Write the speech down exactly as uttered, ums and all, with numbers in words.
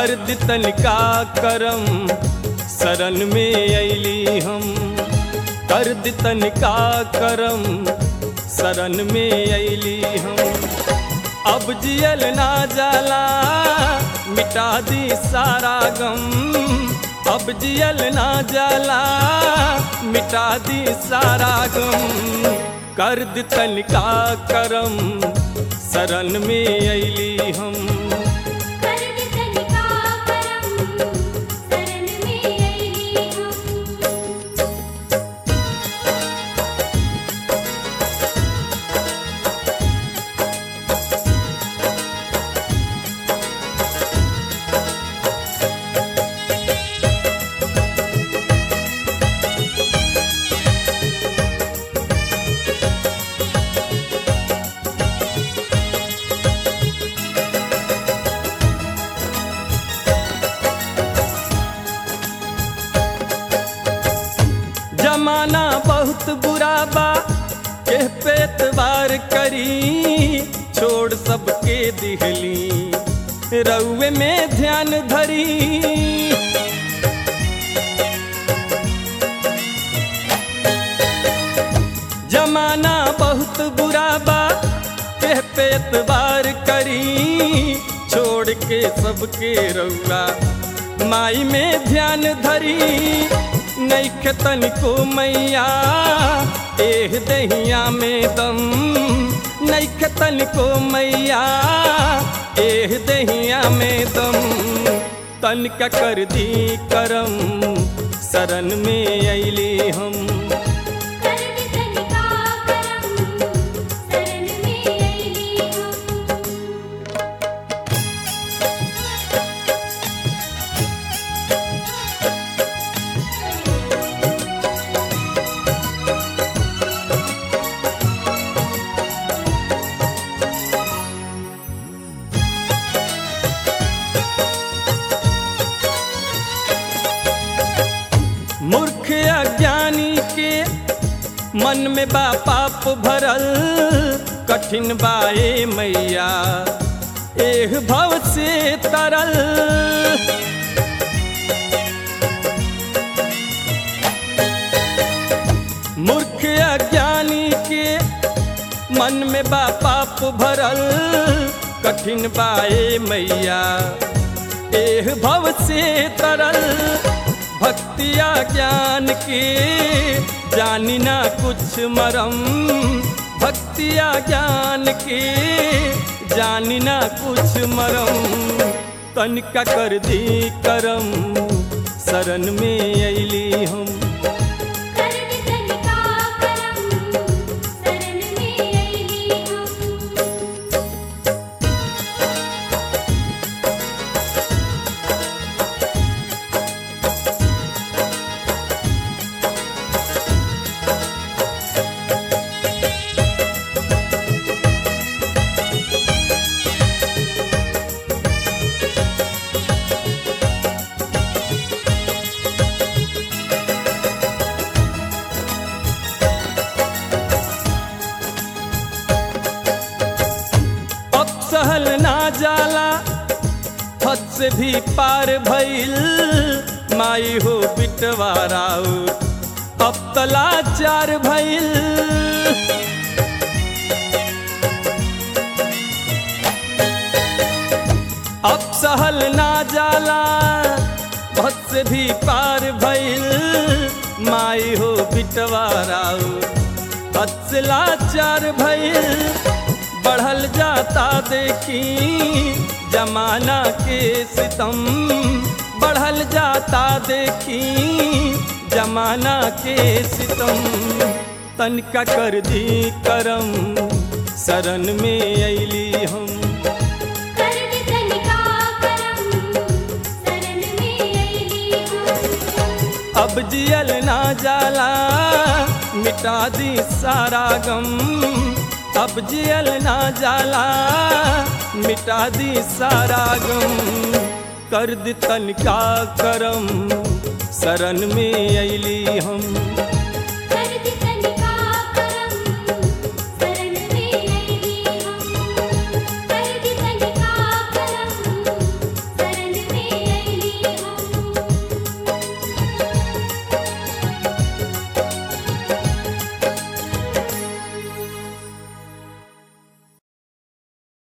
कर दी तनिका करम शरण में अइली हम। कर दी तनिका करम शरण में अइली हम। अब जियल ना जाला मिटा दी सारा गम। अब जियल ना जाला मिटा दी सारा गम। कर दी तनिका करम शरण में अइली हम। कर दी तनिका करम शरण में अइली हम। जमाना बहुत बुरा बा के पे एतबार करी। छोड़ सबके दिहली रउए में ध्यान धरी। जमाना बहुत बुरा बा के पे एतबार करी। छोड़ के सबके रउआ माई में ध्यान धरी। नइखे तनिको मैया एह दहिया में दम। नइखे तनिको मैया एह दहिया में दम। तनिका कर दी करम शरण में अइली हम। कर दी तनिका करम शरण में अइली हम। मूर्ख अज्ञानी के मन में बा पाप भरल। कठिन बाए मैया एह भव से तरल। मूर्ख अज्ञानी के मन में बा पाप भरल। कठिन बाए मैया एह भव से तरल। भक्तिया ज्ञान के जानी ना कुछ मरम। भक्तिया ज्ञान के जानी ना कुछ मरम। तनिका कर दी करम शरण में अइली हम। कर दी तनिका करम शरण में अइली हम। सहल ना जाला हद से भी पार भइल। माई हो बिटवाराऊ अब तलाचार भइल। अब सहल ना जाला हद से भी पार भइल। माई हो बिटवाराऊ हद से लाचार भइल। बढ़ल जाता देखी जमाना के सितम। बढ़ल जाता देखी जमाना के सितम। तनिका कर दी करम शरण में अइली हम। कर दी तनिका करम शरण में अइली हम। अब जियल ना जाला मिटा दी सारा गम। अब जियल ना जाला मिटा दी सारा गम। कर दी तनिका करम शरण में अइली हम।